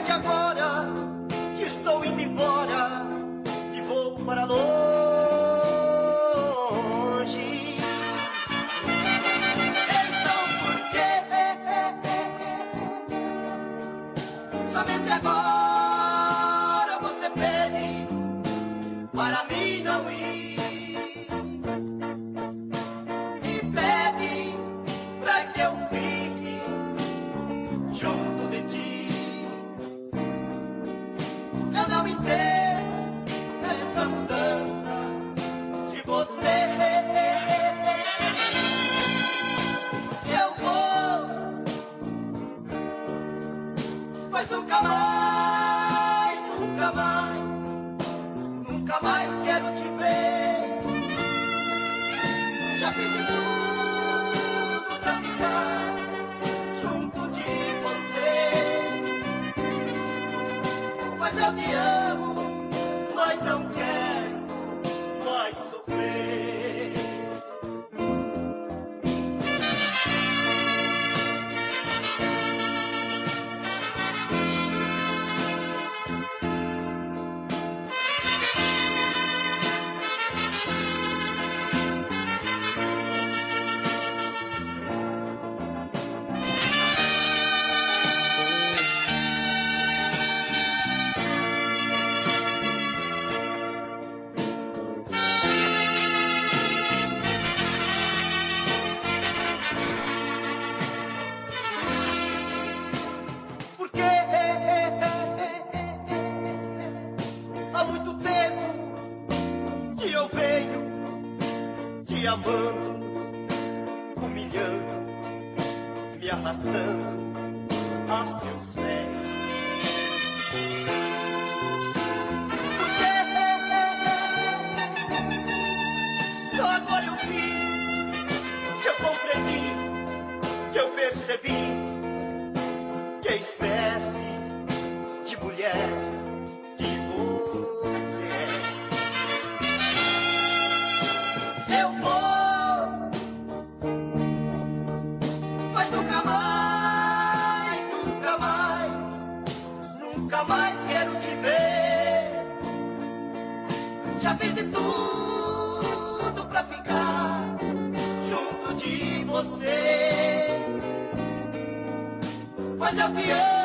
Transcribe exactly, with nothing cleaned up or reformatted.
Somente agora que estou indo embora e vou para longe. Então por que somente agora você pede para mim não ir? E pede pra que eu fique junto de ti. Eu não entendo essa mudança de você. Eu vou, mas nunca mais, nunca mais, nunca mais quero te ver. Já fiz de tudo pra ficar junto de você. Mas eu te amo, mas não quero mais sofrer. Porque há muito tempo que eu venho te amando, humilhando, me arrastando a seus pés. Porque só agora eu vi, que eu compreendi, que eu percebi que espécie de mulher que você é. Eu vou, mas nunca mais, nunca mais, nunca mais quero te ver. Já fiz de tudo pra ficar junto de você. Mas eu te amo,